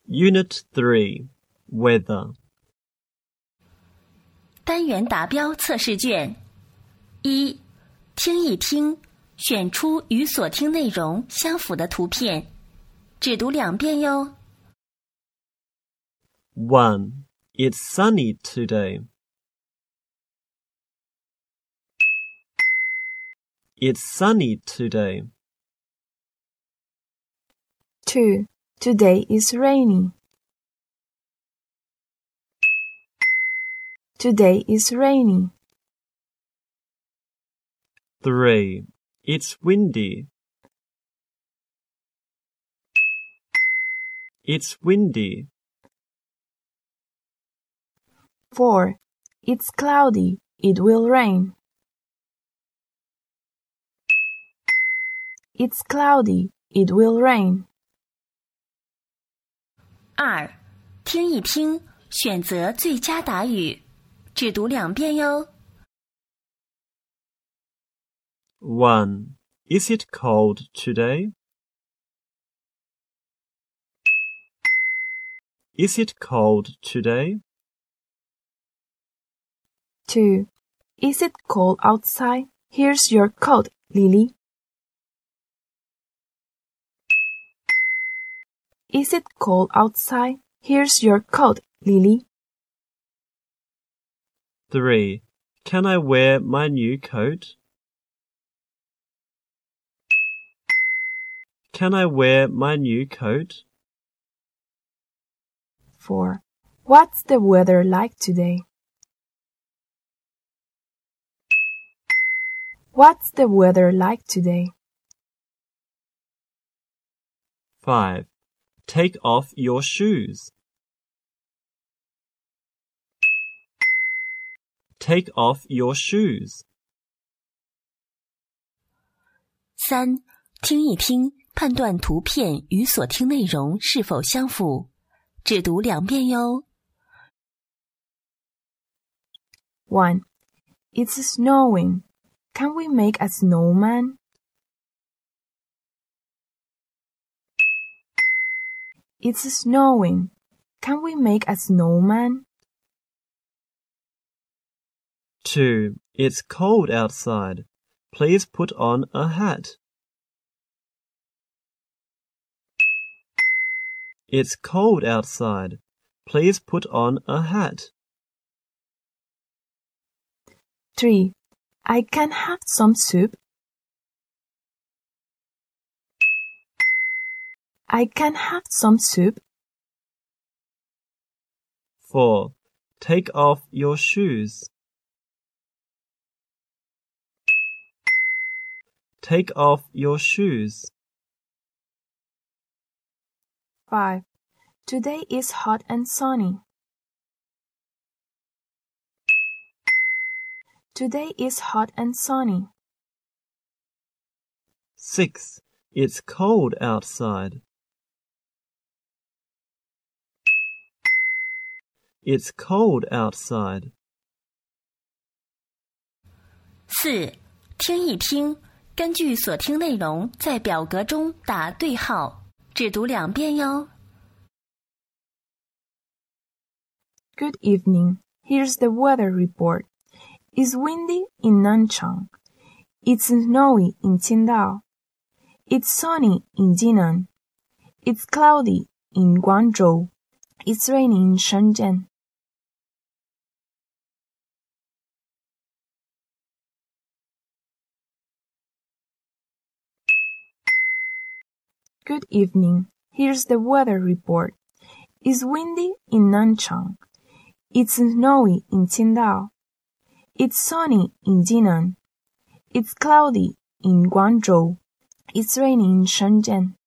Unit 3, Weather. 单元答标测试卷1，听一听，选出与所听内容相符的图片，只读2遍哟。 1. It's sunny today. It's sunny today. 2. Today is rainy. Today is rainy. 3. It's windy. It's windy. 4. It's cloudy. It will rain. It's cloudy. It will rain. 2. 听一听，选择最佳答语，只读2遍哟。 1. Is it cold today? Is it cold today? 2. Is it cold outside? Here's your coat, Lily. Is it cold outside? Here's your coat, Lily. 3. Can I wear my new coat? Can I wear my new coat? 4. What's the weather like today? What's the weather like today? 5. Take off your shoes. Take off your shoes. 3. 听一听，判断图片与所听内容是否相符，只读2遍哟。 1. It's snowing. Can we make a snowman? It's snowing. Can we make a snowman? 2. It's cold outside. Please put on a hat. It's cold outside. Please put on a hat. 3. I can have some soup. I can have some soup. 4. Take off your shoes. Take off your shoes. 5. Today is hot and sunny. Today is hot and sunny. 6. It's cold outside. It's cold outside. 4. 听一听，根据所听内容在表格中打对号，只读2遍哟。 Good evening. Here's the weather report. It's windy in Nanchang. It's snowy in Qingdao. It's sunny in Jinan. It's cloudy in Guangzhou. It's raining in Shenzhen. Good evening. Here's the weather report. It's windy in Nanchang. It's snowy in Qingdao. It's sunny in Jinan. It's cloudy in Guangzhou. It's raining in Shenzhen.